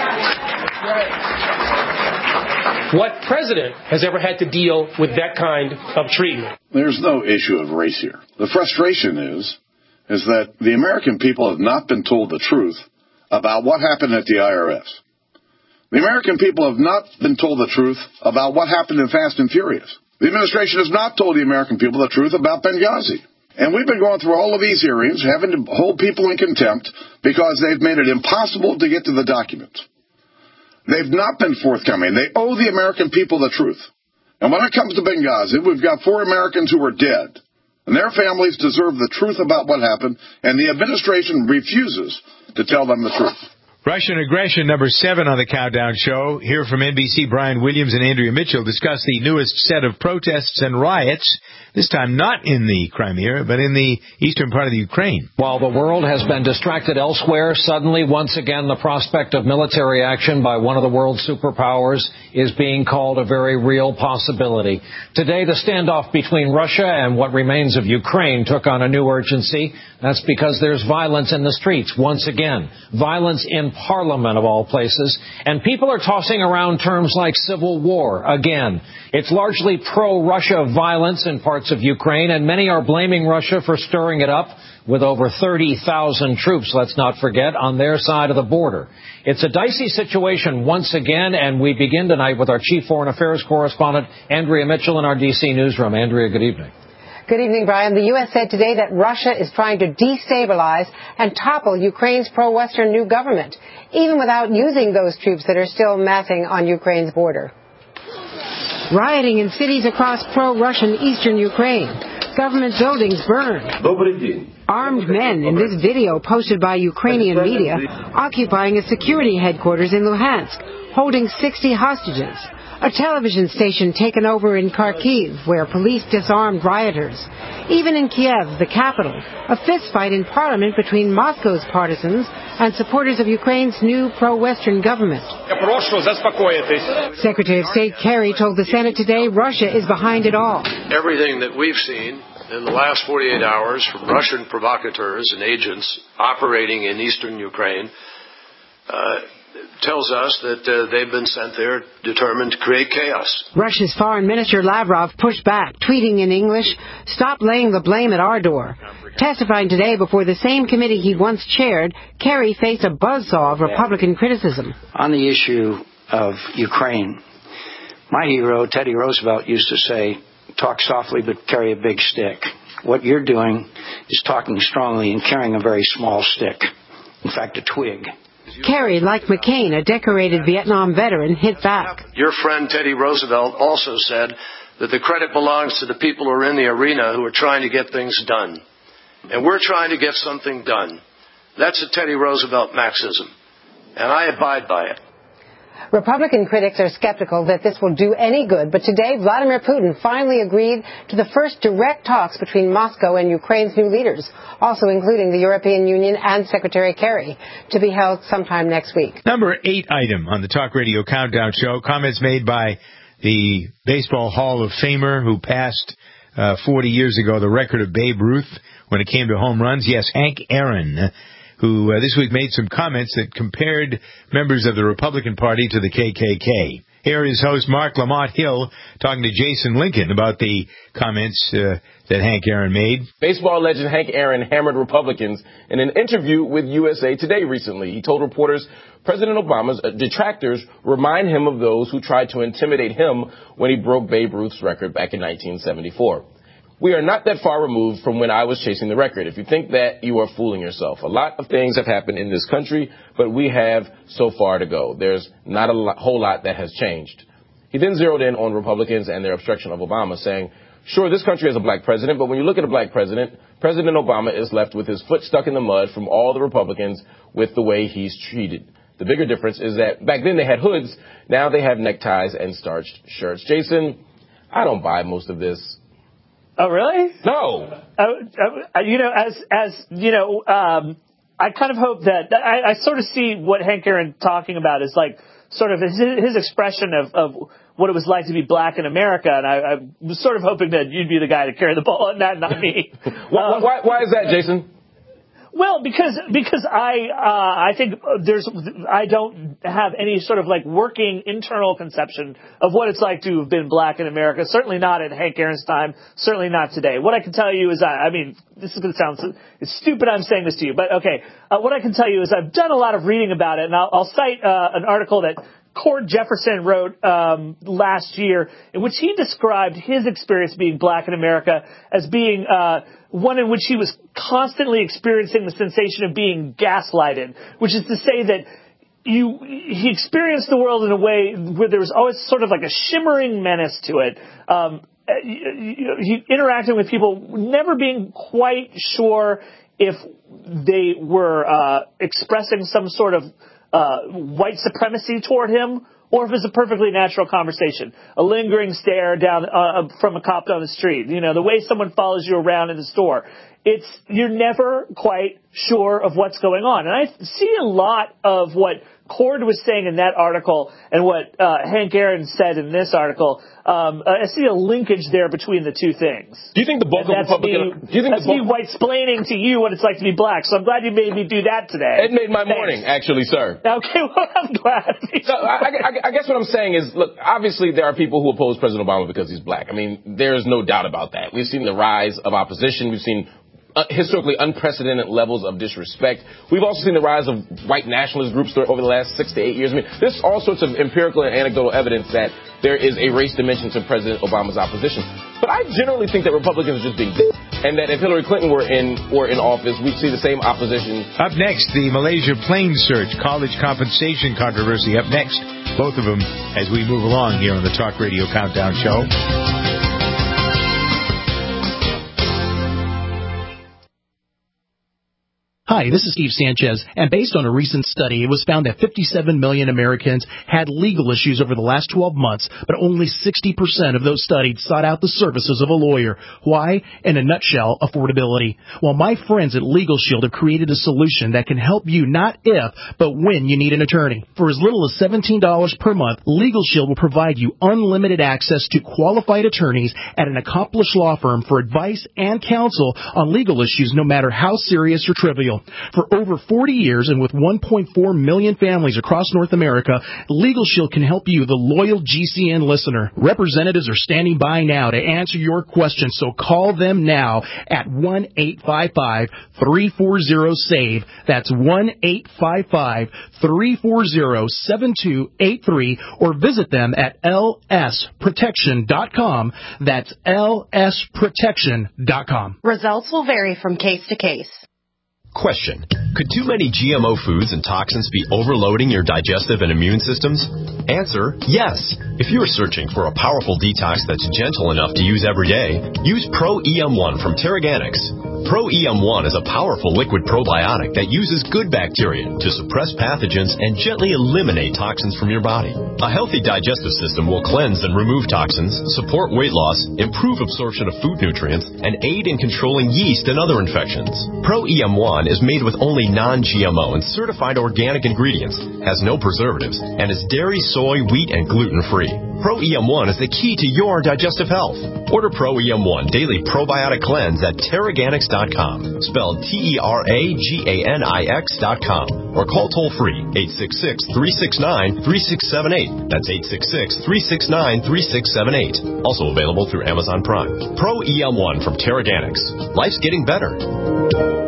What president has ever had to deal with that kind of treatment?
There's no issue of race here. The frustration is that the American people have not been told the truth about what happened at the IRS. The American people have not been told the truth about what happened in Fast and Furious. The administration has not told the American people the truth about Benghazi. And we've been going through all of these hearings, having to hold people in contempt because they've made it impossible to get to the documents. They've not been forthcoming. They owe the American people the truth. And when it comes to Benghazi, we've got 4 Americans who are dead. And their families deserve the truth about what happened, and the administration refuses to tell them the truth.
Russian aggression, number 7 on the Countdown Show. Here from NBC, Brian Williams and Andrea Mitchell discuss the newest set of protests and riots, this time not in the Crimea, but in the eastern part of the Ukraine.
While the world has been distracted elsewhere, suddenly, once again, the prospect of military action by one of the world's superpowers is being called a very real possibility. Today, the standoff between Russia and what remains of Ukraine took on a new urgency. That's because there's violence in the streets, once again. Violence in Parliament, of all places. And people are tossing around terms like civil war again. It's largely pro-Russia violence in parts of Ukraine, and many are blaming Russia for stirring it up with over 30,000 troops, let's not forget, on their side of the border. It's a dicey situation once again, and we begin tonight with our chief foreign affairs correspondent, Andrea Mitchell, in our D.C. newsroom. Andrea, good evening.
Good evening, Brian. The U.S. said today that Russia is trying to destabilize and topple Ukraine's pro-Western new government, even without using those troops that are still massing on Ukraine's border. Rioting in cities across pro-Russian eastern Ukraine. Government buildings burned. Armed men in this video posted by Ukrainian media occupying a security headquarters in Luhansk, holding 60 hostages. A television station taken over in Kharkiv, where police disarmed rioters. Even in Kiev, the capital, a fistfight in parliament between Moscow's partisans and supporters of Ukraine's new pro-Western government. Secretary of State Kerry told the Senate today Russia is behind it all.
Everything that we've seen in the last 48 hours from Russian provocateurs and agents operating in eastern Ukraine tells us that they've been sent there determined to create chaos.
Russia's Foreign Minister Lavrov pushed back, tweeting in English, "Stop laying the blame at our door." Testifying today before the same committee he once chaired, Kerry faced a buzzsaw of Republican criticism.
On the issue of Ukraine, my hero, Teddy Roosevelt, used to say, "Talk softly but carry a big stick." What you're doing is talking strongly and carrying a very small stick. In fact, a twig.
Kerry, like McCain, a decorated Vietnam veteran, hit back.
Your friend Teddy Roosevelt also said that the credit belongs to the people who are in the arena who are trying to get things done. And we're trying to get something done. That's a Teddy Roosevelt maxim, and I abide by it.
Republican critics are skeptical that this will do any good, but today Vladimir Putin finally agreed to the first direct talks between Moscow and Ukraine's new leaders, also including the European Union and Secretary Kerry, to be held sometime next week.
Number 8 item on the Talk Radio Countdown Show, comments made by the Baseball Hall of Famer who passed 40 years ago the record of Babe Ruth when it came to home runs. Yes, Hank Aaron, who this week made some comments that compared members of the Republican Party to the KKK. Here is host Mark Lamont Hill talking to Jason Lincoln about the comments that Hank Aaron made.
Baseball legend Hank Aaron hammered Republicans in an interview with USA Today recently. He told reporters President Obama's detractors remind him of those who tried to intimidate him when he broke Babe Ruth's record back in 1974. We are not that far removed from when I was chasing the record. If you think that, you are fooling yourself. A lot of things have happened in this country, but we have so far to go. There's not a whole lot that has changed. He then zeroed in on Republicans and their obstruction of Obama, saying, sure, this country has a black president, but when you look at a black president, President Obama is left with his foot stuck in the mud from all the Republicans with the way he's treated. The bigger difference is that back then they had hoods, now they have neckties and starched shirts. Jason, I don't buy most of this.
Oh, really?
No.
I kind of hope that I sort of see what Hank Aaron talking about is like sort of his expression of what it was like to be black in America, and I was sort of hoping that you'd be the guy to carry the ball on that, not me.
Why is that, Jason?
Well, because I think I don't have any sort of like working internal conception of what it's like to have been black in America. Certainly not at Hank Aaron's time. Certainly not today. What I can tell you is, this is going to sound it's stupid. I'm saying this to you, but okay. What I can tell you is I've done a lot of reading about it, and I'll cite an article that Cord Jefferson wrote last year, in which he described his experience being black in America as being one in which he was constantly experiencing the sensation of being gaslighted, which is to say that he experienced the world in a way where there was always sort of like a shimmering menace to it. He interacted with people, never being quite sure if they were expressing some sort of white supremacy toward him, or if it's a perfectly natural conversation, a lingering stare down from a cop down the street, the way someone follows you around in the store. You're never quite sure of what's going on. And I see a lot of what Cord was saying in that article and what Hank Aaron said in this article. I see a linkage there between the two things.
Do you think the bulk of Republican...
That's me white-splaining to you what it's like to be black, so I'm glad you made me do that today.
It made my morning, actually, sir.
Okay, well, I'm glad.
So, I guess what I'm saying is, look, obviously there are people who oppose President Obama because he's black. I mean, there's no doubt about that. We've seen the rise of opposition. We've seen historically unprecedented levels of disrespect. We've also seen the rise of white nationalist groups over the last 6 to 8 years. I mean, there's all sorts of empirical and anecdotal evidence that there is a race dimension to President Obama's opposition. But I generally think that Republicans are just being big, and that if Hillary Clinton were in office, we'd see the same opposition.
Up next, the Malaysia plane search, college compensation controversy. Up next both of them as we move along here on the Talk Radio Countdown Show.
Hi, this is Steve Sanchez, and based on a recent study, it was found that 57 million Americans had legal issues over the last 12 months, but only 60% of those studied sought out the services of a lawyer. Why? In a nutshell, affordability. Well, my friends at Legal Shield have created a solution that can help you not if, but when you need an attorney. For as little as $17 per month, Legal Shield will provide you unlimited access to qualified attorneys at an accomplished law firm for advice and counsel on legal issues, no matter how serious or trivial. For over 40 years and with 1.4 million families across North America, Legal Shield can help you, the loyal GCN listener. Representatives are standing by now to answer your questions, so call them now at 1-855-340-SAVE. That's 1-855-340-7283, or visit them at lsprotection.com. That's lsprotection.com.
Results will vary from case to case.
Question. Could too many GMO foods and toxins be overloading your digestive and immune systems? Answer, yes. If you are searching for a powerful detox that's gentle enough to use every day, use Pro-EM1 from Terraganics. Pro-EM1 is a powerful liquid probiotic that uses good bacteria to suppress pathogens and gently eliminate toxins from your body. A healthy digestive system will cleanse and remove toxins, support weight loss, improve absorption of food nutrients, and aid in controlling yeast and other infections. Pro-EM1 is made with only non-GMO and certified organic ingredients, has no preservatives, and is dairy, soy, wheat, and gluten-free. Pro-EM1 is the key to your digestive health. Order Pro-EM1 Daily Probiotic Cleanse at Terraganics.com, spelled Terraganix.com, or call toll-free 866-369-3678. That's 866-369-3678. Also available through Amazon Prime. Pro-EM1 from Terraganics. Life's getting better.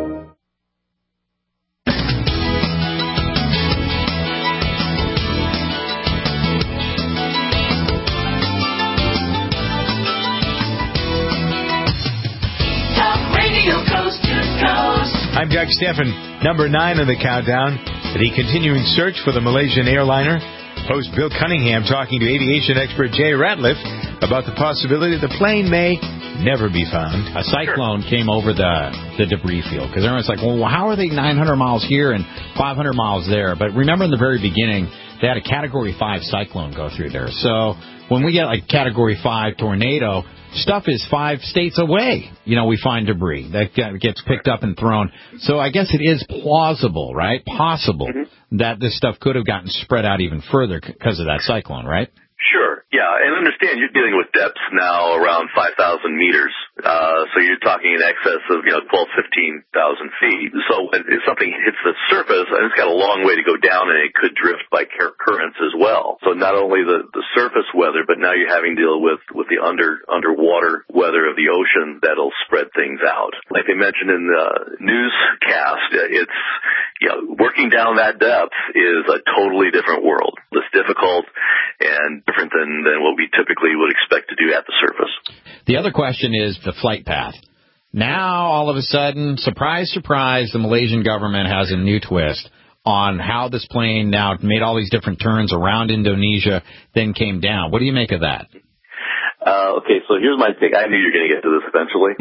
I'm Doug Steffen. Number 9 on the countdown, the continuing search for the Malaysian airliner. Host Bill Cunningham talking to aviation expert Jay Ratliff about the possibility the plane may never be found.
A cyclone came over the debris field because everyone's like, well, how are they 900 miles here and 500 miles there? But remember in the very beginning, they had a Category 5 cyclone go through there. So when we get like Category 5 tornado, stuff is 5 states away. You know, we find debris that gets picked up and thrown. So I guess it is plausible, right? Possible that this stuff could have gotten spread out even further because of that cyclone, right?
Sure. Yeah, and understand you're dealing with depths now around 5,000 meters. So you're talking in excess of, 12, 15,000 feet. So if something hits the surface, and it's got a long way to go down, and it could drift by currents as well. So not only the surface weather, but now you're having to deal with the underwater weather of the ocean that'll spread things out. Like they mentioned in the newscast, it's, working down that depth is a totally different world. It's difficult and different than what we typically would expect to do at the surface.
The other question is the flight path. Now, all of a sudden, surprise, surprise, the Malaysian government has a new twist on how this plane now made all these different turns around Indonesia, then came down. What do you make of that?
Okay, so here's my take. I knew you were going to get to this eventually.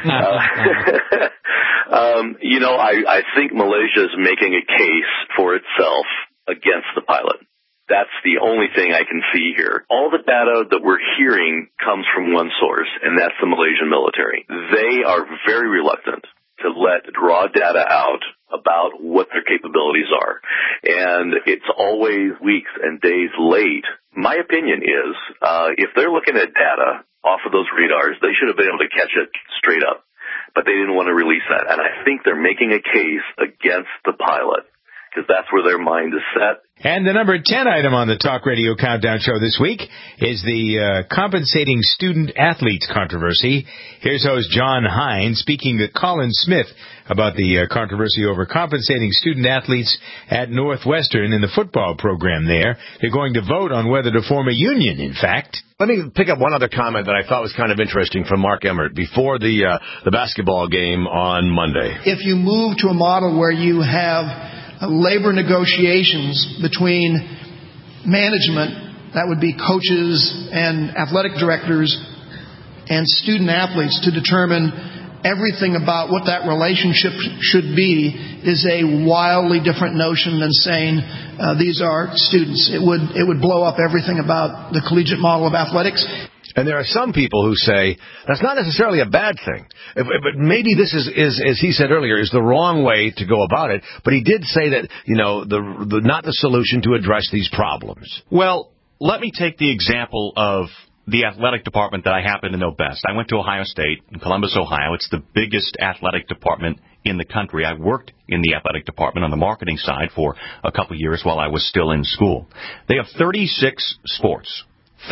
I think Malaysia is making a case for itself against the pilot. That's the only thing I can see here. All the data that we're hearing comes from one source, and that's the Malaysian military. They are very reluctant to let raw data out about what their capabilities are. And it's always weeks and days late. My opinion is, if they're looking at data off of those radars, they should have been able to catch it straight up. But they didn't want to release that. And I think they're making a case against the pilot, because that's where their mind is set.
And the number 10 item on the Talk Radio Countdown Show this week is the compensating student-athletes controversy. Here's host John Hines speaking to Colin Smith about the controversy over compensating student-athletes at Northwestern in the football program there. They're going to vote on whether to form a union, in fact.
Let me pick up one other comment that I thought was kind of interesting from Mark Emmert before the basketball game on Monday.
If you move to a model where you have labor negotiations between
management, that would be coaches and athletic directors and student athletes, to determine everything about what that relationship should be is a wildly different notion than saying these are students. It would blow up everything about the collegiate model of athletics.
And there are some people who say that's not necessarily a bad thing. But maybe this is, as he said earlier, is the wrong way to go about it. But he did say that, not the solution to address these problems.
Well, let me take the example of the athletic department that I happen to know best. I went to Ohio State in Columbus, Ohio. It's the biggest athletic department in the country. I worked in the athletic department on the marketing side for a couple of years while I was still in school. They have 36 sports,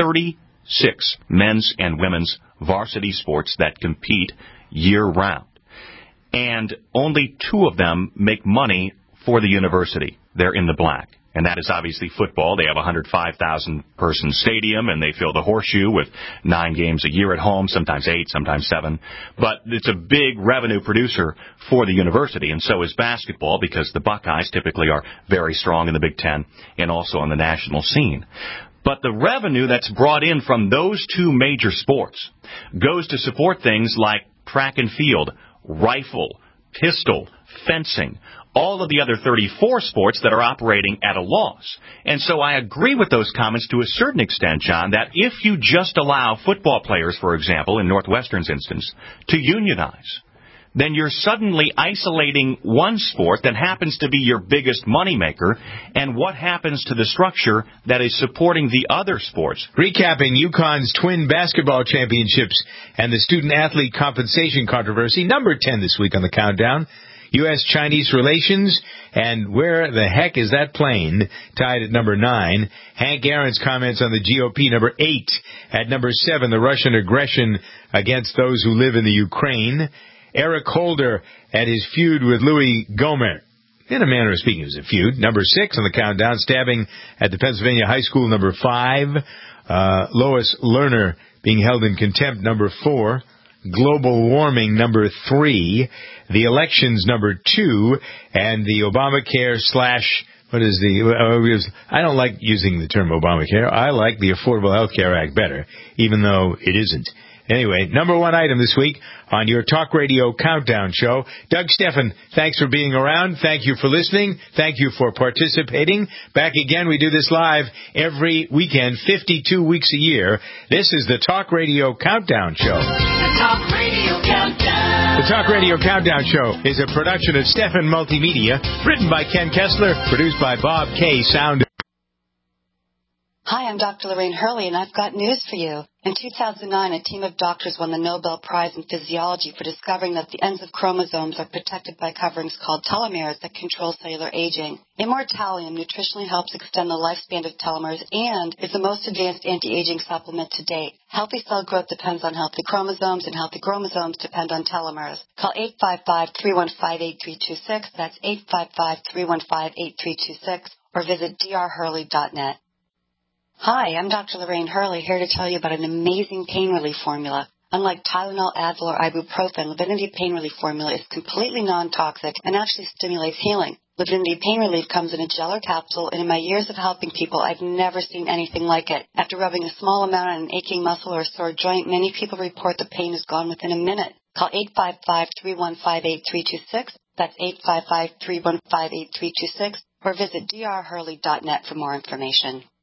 36 men's and women's varsity sports that compete year-round. And only 2 of them make money for the university. They're in the black. And that is obviously football. They have a 105,000-person stadium, and they fill the Horseshoe with 9 games a year at home, sometimes 8, sometimes 7. But it's a big revenue producer for the university, and so is basketball, because the Buckeyes typically are very strong in the Big Ten and also on the national scene. But the revenue that's brought in from those 2 major sports goes to support things like track and field, rifle, pistol, fencing, all of the other 34 sports that are operating at a loss. And so I agree with those comments to a certain extent, John, that if you just allow football players, for example, in Northwestern's instance, to unionize, then you're suddenly isolating one sport that happens to be your biggest moneymaker, and what happens to the structure that is supporting the other sports?
Recapping UConn's twin basketball championships and the student-athlete compensation controversy, number 10 this week on the countdown. U.S.-Chinese relations, and where the heck is that plane, tied at number 9. Hank Aaron's comments on the GOP, number 8. At number 7, the Russian aggression against those who live in the Ukraine. Eric Holder at his feud with Louis Gohmert. In a manner of speaking, it was a feud. Number 6 on the countdown, stabbing at the Pennsylvania High School, number 5. Lois Lerner being held in contempt, number 4. Global warming, number 3, the elections, number 2, and the Obamacare I don't like using the term Obamacare. I like the Affordable Health Care Act better, even though it isn't. Anyway, number 1 item this week on your Talk Radio Countdown show. Doug Steffen, thanks for being around. Thank you for listening. Thank you for participating. Back again, we do this live every weekend, 52 weeks a year. This is the Talk Radio Countdown show.
The Talk Radio Countdown.
The Talk Radio Countdown show is a production of Steffen Multimedia, written by Ken Kessler, produced by Bob K. Sound.
Hi, I'm Dr. Lorraine Hurley, and I've got news for you. In 2009, a team of doctors won the Nobel Prize in Physiology for discovering that the ends of chromosomes are protected by coverings called telomeres that control cellular aging. Immortalium nutritionally helps extend the lifespan of telomeres and is the most advanced anti-aging supplement to date. Healthy cell growth depends on healthy chromosomes, and healthy chromosomes depend on telomeres. Call 855-315-8326. That's 855-315-8326, or visit drhurley.net. Hi, I'm Dr. Lorraine Hurley, here to tell you about an amazing pain relief formula. Unlike Tylenol, Advil, or ibuprofen, Livinity Pain Relief Formula is completely non-toxic and actually stimulates healing. Livinity Pain Relief comes in a gel or capsule, and in my years of helping people, I've never seen anything like it. After rubbing a small amount on an aching muscle or a sore joint, many people report the pain is gone within a minute. Call 855-315-8326. That's 855-315-8326, or visit drhurley.net for more information.